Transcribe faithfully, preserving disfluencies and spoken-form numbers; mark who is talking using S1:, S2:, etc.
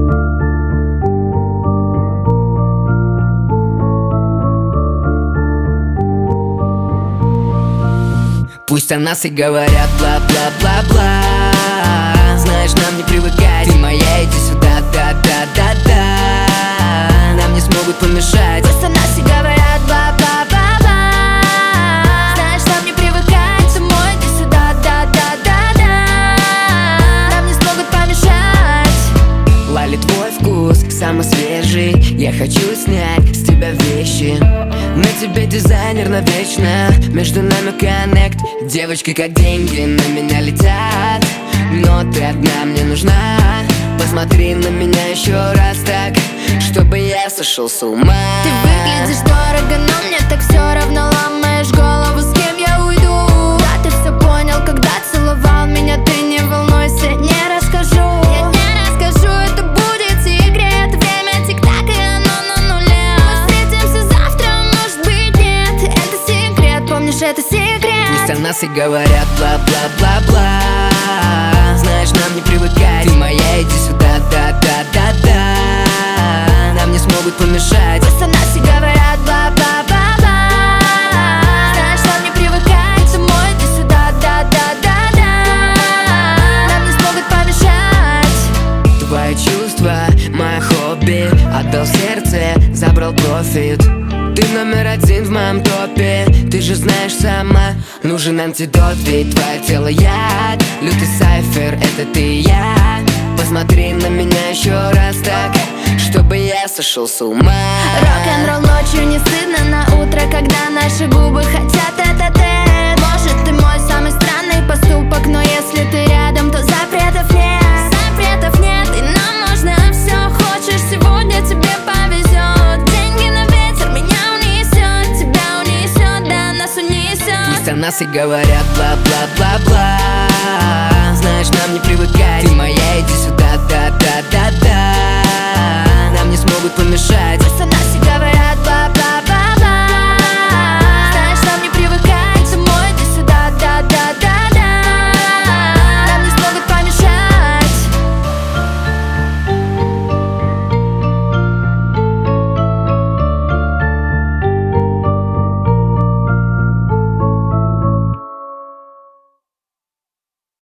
S1: Пусть о нас и говорят бла-бла-бла-бла. Знаешь, нам не привыкать. Ты моя, иди сюда, да-да-да-да. Нам не смогут помешать.
S2: Пусть о нас и говорят бла-бла-бла-бла. Знаешь, нам не привыкать. Ты мой, иди сюда, да-да-да-да. Нам не смогут помешать.
S1: Лали, твой вкус самый свежий. Я хочу снять с тебя вещи. На тебе дизайнер навечно. Между нами коннект. Девочки как деньги на меня летят. Но ты одна мне нужна. Посмотри на меня еще раз так, чтобы я сошел с ума.
S2: Ты выглядишь дорого, но мне так все равно. Ломаешь голову, с кем я уйду. Да, ты все понял, когда целовал меня. Ты не волнуйся, не расскажу. Я не расскажу, это будет секрет. Время тик-так, и оно на нуле. Мы встретимся завтра, может быть нет. Это секрет, помнишь, это секрет.
S1: Пусть о нас и говорят бла-бла-бла-бла. Знаешь, нам не привыкать. Ты моя, иди сюда, да-да-да-да. Нам не смогут помешать.
S2: Пусть о нас и говорят бла-бла-бла-бла. Знаешь, нам не привыкать. Ты мой, иди сюда, да-да-да-да. Нам не смогут помешать.
S1: Твои чувства, мое хобби. Отдал сердце, забрал профит. Ты номер один в моем топе. Ты же знаешь сама, нужен антидот. Ведь твое тело яд. Лютый сайфер, это ты и я. Посмотри на меня еще раз так, чтобы я сошел с ума.
S2: Рок-н-ролл ночью не стыдно. На утро, когда наши губы хотят тет-а-тет. Может, ты мой самый странный поступок, но если ты рядом, то запретов нет. Запретов нет, и нам можно все. Хочешь, сегодня тебе повезет. Деньги на ветер, меня унесет. Тебя унесет, да, нас унесет.
S1: Пусть о нас и говорят бла-бла-бла-бла. Знаешь, нам не привыкать. Ты моя, иди сюда, да-да-да-да. Нам не смогут помешать.
S2: Пусть о нас и говорят